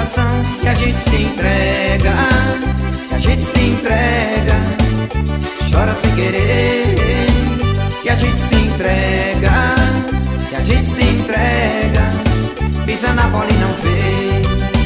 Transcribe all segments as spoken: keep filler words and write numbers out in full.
coração e a gente se entrega, e a gente se entrega, chora sem querer, e a gente se entrega, e a gente se entrega, pisa na bola e não vê.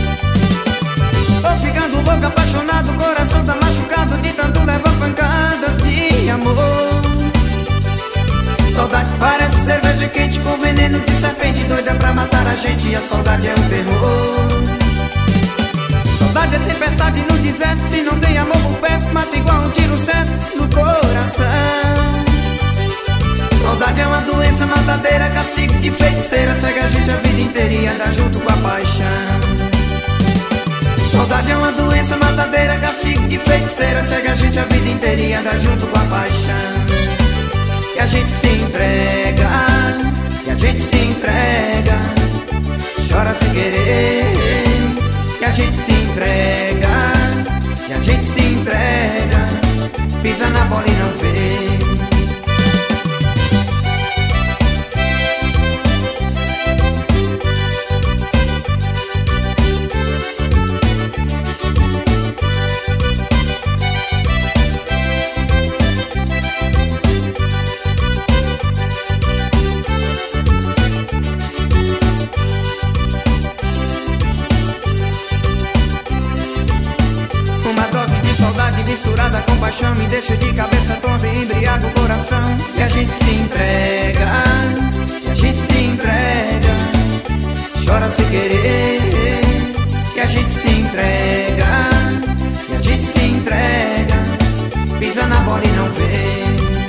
Tô ficando louco, apaixonado, o coração tá machucado de tanto levar pancadas de amor. Saudade parece cerveja quente com veneno de serpente, doida pra matar a gente, e a saudade é um terror. Saudade é tempestade no deserto, se não tem amor por perto, mata igual um tiro certo no coração. Saudade é uma doença matadeira, castigo de feiticeira, cega a gente a vida inteira e anda junto com a paixão. Saudade é uma doença matadeira, castigo de feiticeira, cega a gente a vida inteira e anda junto com a paixão. E a gente se entrega, e a gente se entrega, chora sem querer, e a gente se entrega, e a gente se entrega, pisa na bola e não vê. Saudade misturada com paixão me deixa de cabeça toda e embriaga o coração. E a gente se entrega, e a gente se entrega, chora sem querer, e a gente se entrega, e a gente se entrega, pisa na bola e não vê.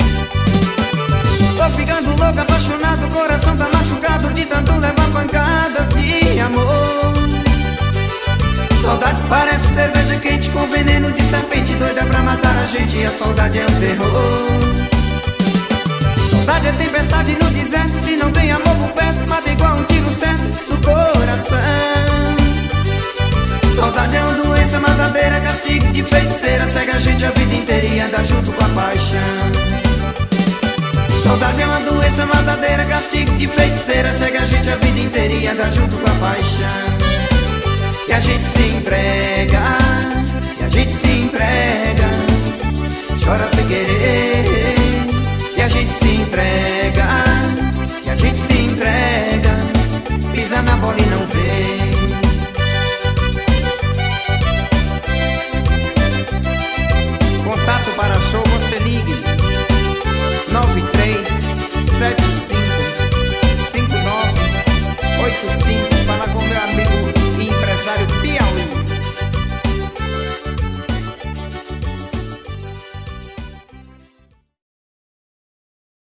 Tô ficando louco, apaixonado, o coração tá machucado de tanto levar pancadas de amor. Saudade parece cerveja quente com veneno de serpente, doida pra matar a gente, e a saudade é um terror. Saudade é tempestade no deserto, se não tem amor por perto, mata igual um tiro certo no coração. Saudade é uma doença matadeira, castigo de feiticeira, cega a gente a vida inteira e anda junto com a paixão. Saudade é uma doença matadeira, castigo de feiticeira, cega a gente a vida inteira e anda junto com a paixão. E a gente se entrega,